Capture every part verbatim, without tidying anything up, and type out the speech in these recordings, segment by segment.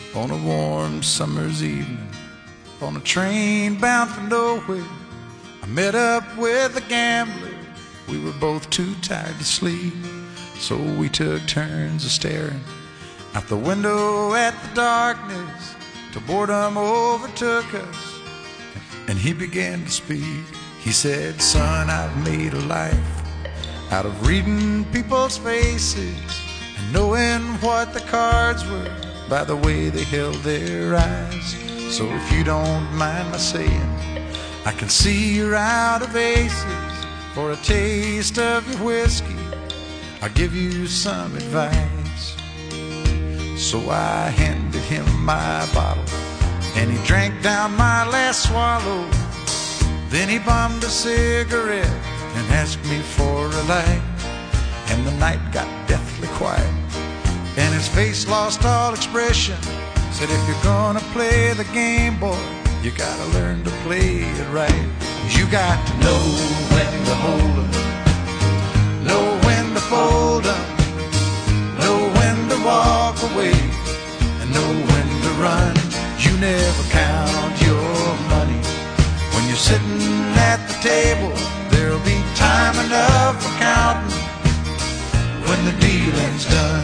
on a warm summer's evening, on a train bound for nowhere. I met up with a gambler. We were both too tired to sleep, so we took turns of staring out the window at the darkness till boredom overtook us, and he began to speak. He said, "Son, I've made a life out of reading people's faces and knowing what the cards were by the way they held their eyes. So if you don't mind my saying, I can see you're out of aces. For a taste of your whiskey, I'll give you some advice." So I handed him my bottle, and he drank down my last swallow. Then he bummed a cigarette and asked me for a light, and the night got deathly quiet, and his face lost all expression. Said, "If you're gonna play the game, boy, you gotta learn to play it right. You got to know when to hold 'em, know when to fold 'em, know when to walk away, and know when to run. You never count your money when you're sitting at the table. There'll be time enough for counting when the dealing's done."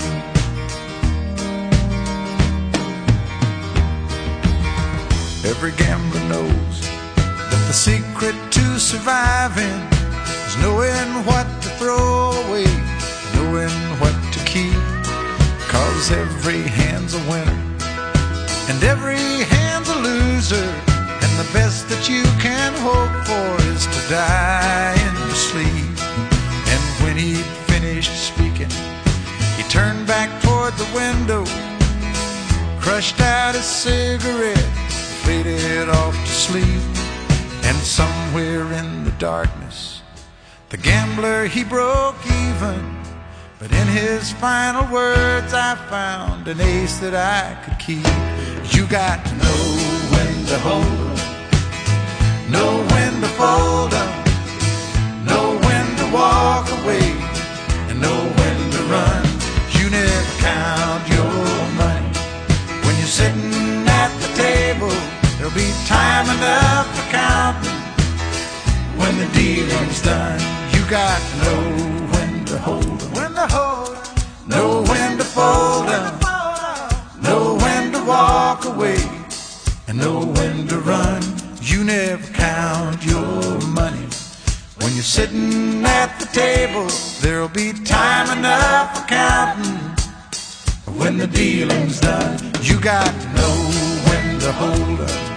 Every gambler knows that the secret to surviving is knowing what to throw away, knowing what to keep. 'Cause every hand's a winner and every hand's a loser, and the best that you can hope for is to die in your sleep. And when he'd finished speaking, he turned back toward the window, crushed out his cigarette, faded off to sleep. And somewhere in the darkness, the gambler, he broke even. But in his final words, I found an ace that I could keep. You got to know when to hold 'em, know when to fold 'em, know when to walk away, and know when to run. You never count your money when you're sitting at the table. There'll be time enough for counting when the dealing's done. You got to know when to hold 'em, when to hold 'em, know when to fold 'em, know when to walk away, and know when to run. You never count your money when you're sitting at the table. There'll be time enough for counting when the dealing's done. You got to know when to hold 'em,